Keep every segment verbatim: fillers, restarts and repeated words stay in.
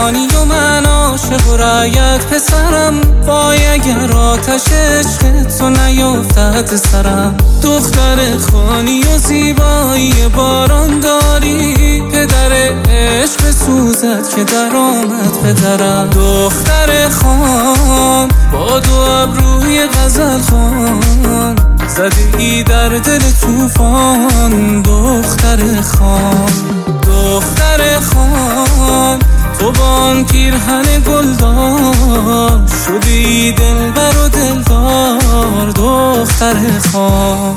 خانی و من عاشق و رعیت پسرم، وای اگر آتش عشق تو نیفتد سرم. دختر خانی و زیبایی باران داری، پدر عشق سوزد که در آمد پدرم. دختر خان با دو ابروی غزل خوان، زده ای در دل طوفان. دختر خان دختر خان تو با آن پیرهن گلدار، شدی دلبر و دلدار. دختر خان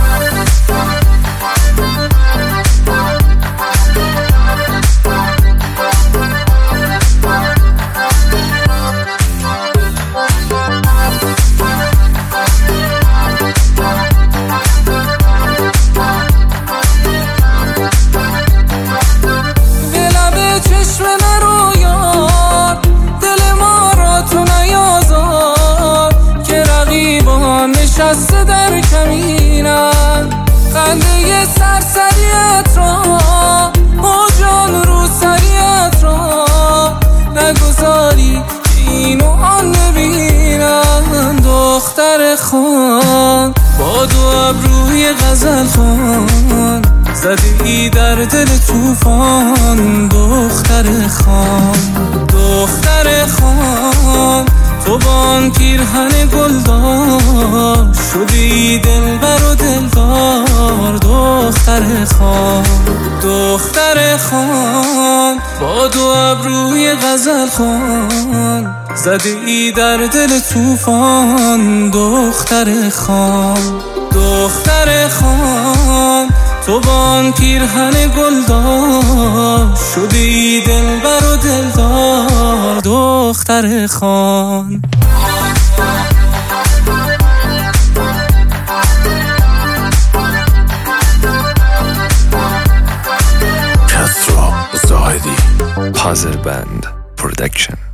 نشسته در کمینم، خنده سرسریت را موجان رو سریت را، نگذاری که اینو آن نبینم. دختر خان با دو ابروی غزل خوان، زده ای در دل طوفان. دختر خان دختر خان تو با آن پیرهن گلدار، شدی دلبر و دلدار. دختر خان دختر خان با دو ابروی غزل خوان، زده ای در دل طوفان. دختر خان دختر خان تو با آن پیرهن گلدار، شدی دلبر و دلدار. دختر خان کسرا زاهدی، پازل بند پرودکشن.